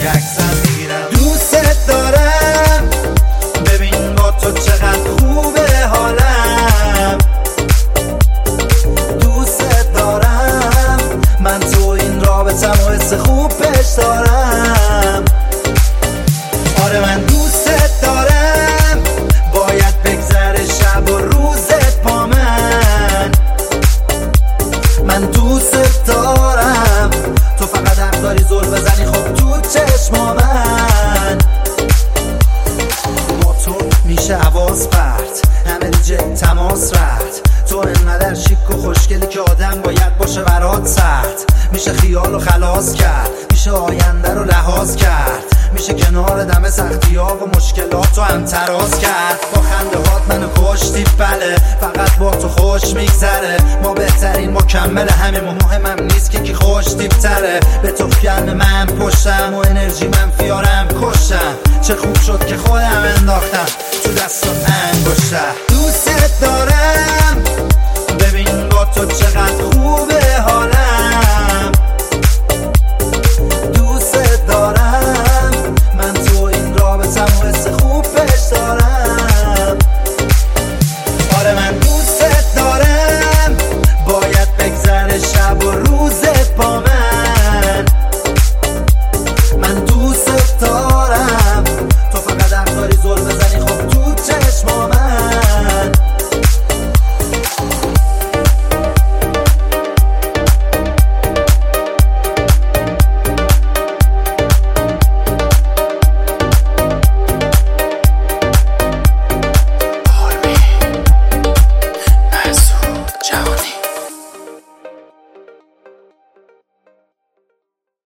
یک عکسم میگیرم. دوست دارم ببین با تو چقدر خوبه حالم. دوست دارم من تو این رابطم و حس خوب پیش دارم. آره من دوست دارم باید بگذره شب و روزت با من دوست دارم. تو فقط حق داری زل بزنی خب تو چشما من. با تو میشه حواس پرت همه دیجه تماس رفت. تو انقدر شیک و خوشگلی که آدم باید باشه برات سخت. میشه خیال و خلاص کرد، میشه آینده رو لحاظ کرد، میشه کنار دم سختی ها و مشکلات رو هم تراز کرد. با خنده هات منو کشتی بله، فقط با تو خوش میگذره. ما بهترین مکمل همیم و مهمم نیست که کی خوش تیپتره. به تو گرم من پشتم و انرژی منفیارم کشتم. چه خوب شد که خودم انداختم تو دست و انگشتم. دوست دارم ببین با تو چقدر خوبه